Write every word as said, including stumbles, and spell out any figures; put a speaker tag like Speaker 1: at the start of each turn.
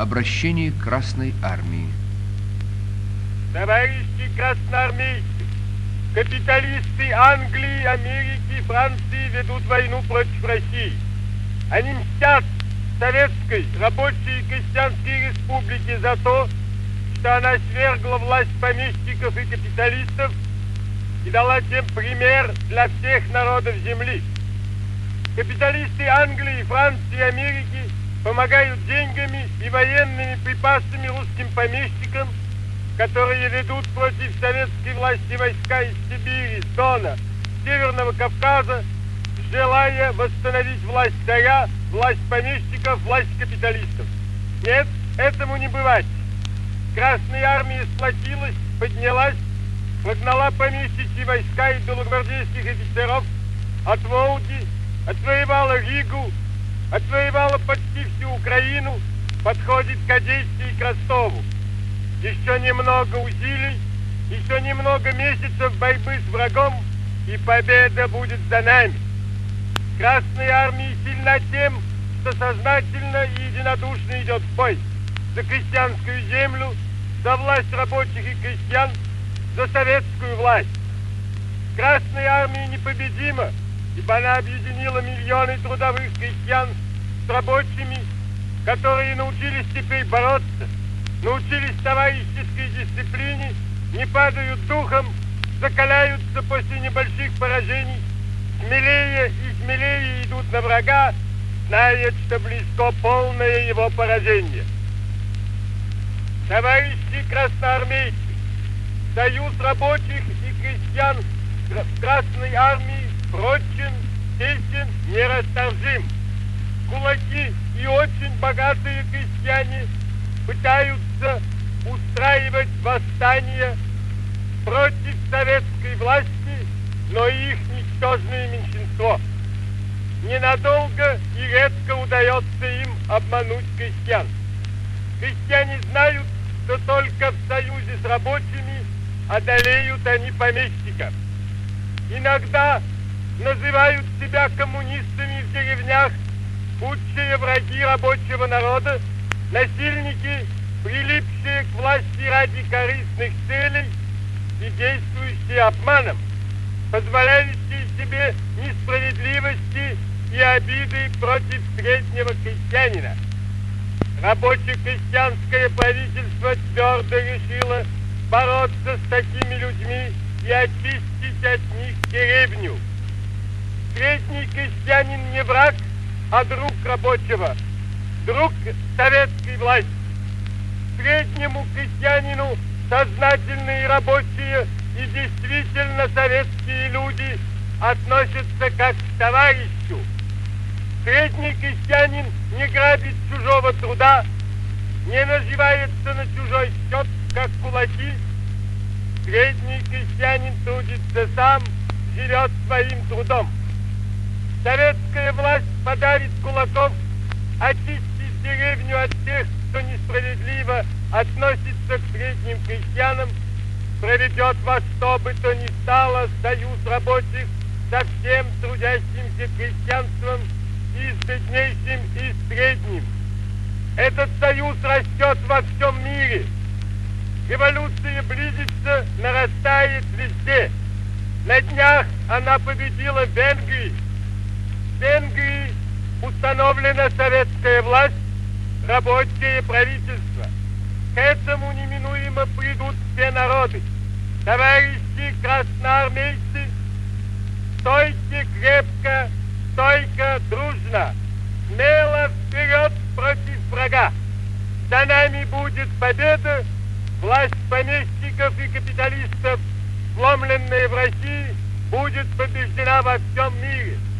Speaker 1: Обращение к Красной Армии.
Speaker 2: Товарищи красноармейцы, капиталисты Англии, Америки, Франции ведут войну против России. Они мстят Советской рабочей и крестьянской республике за то, что она свергла власть помещиков и капиталистов и дала тем пример для всех народов земли. Капиталисты Англии, Франции и Америки помогают деньгами и военными припасами русским помещикам, которые ведут против советской власти войска из Сибири, Дона, Северного Кавказа, желая восстановить власть царя, власть помещиков, власть капиталистов. Нет, этому не бывать. Красная армия сплотилась, поднялась, прогнала помещичьи войска и белогвардейских офицеров от Волги, отвоевала Ригу, отвоевала почти всю Украину, подходит к Одессе и к Ростову. Еще немного усилий, еще немного месяцев борьбы с врагом, и победа будет за нами. Красная армия сильна тем, что сознательно и единодушно идет в бой за крестьянскую землю, за власть рабочих и крестьян, за советскую власть. Красная армия непобедима, ибо она объединила миллионы трудовых крестьян с рабочими, которые научились теперь бороться, научились товарищеской дисциплине, не падают духом, закаляются после небольших поражений, смелее и смелее идут на врага, зная, что близко полное его поражение. Товарищи красноармейцы, союз рабочих и крестьян Красной армии прочен, тесен, нерасторжим. Кулаки и очень богатые крестьяне пытаются устраивать восстание против советской власти, но их ничтожное меньшинство. Ненадолго и редко удается им обмануть крестьян. Крестьяне знают, что только в союзе с рабочими одолеют они помещиков. Иногда называют себя коммунистами в деревнях худшие враги рабочего народа, насильники, прилипшие к власти ради корыстных целей и действующие обманом, позволяющие себе несправедливости и обиды против среднего крестьянина. Рабоче-крестьянское правительство твердо решило бороться с такими людьми и очистить от них деревню. Средний крестьянин не враг, а друг рабочего, друг советской власти. Среднему крестьянину сознательные рабочие и действительно советские люди относятся как к товарищу. Средний крестьянин не грабит чужого труда, не наживается на чужой счет, как кулаки. Средний крестьянин трудится сам, живет своим трудом. Советская власть подарит кулаков, очистит деревню от тех, кто несправедливо относится к средним крестьянам, проведет во что бы то ни стало союз рабочих со всем трудящимся крестьянством, и с беднейшим, и с средним. Этот союз растет во всем мире. Революция близится, нарастает везде. На днях она победила в Венгрии. В Венгрии установлена советская власть, рабочее правительство. К этому неминуемо придут все народы. Товарищи красноармейцы, стойте крепко, стойко, дружно, смело вперед против врага. За нами будет победа, власть помещиков и капиталистов, сломленная в России, будет побеждена во всем мире.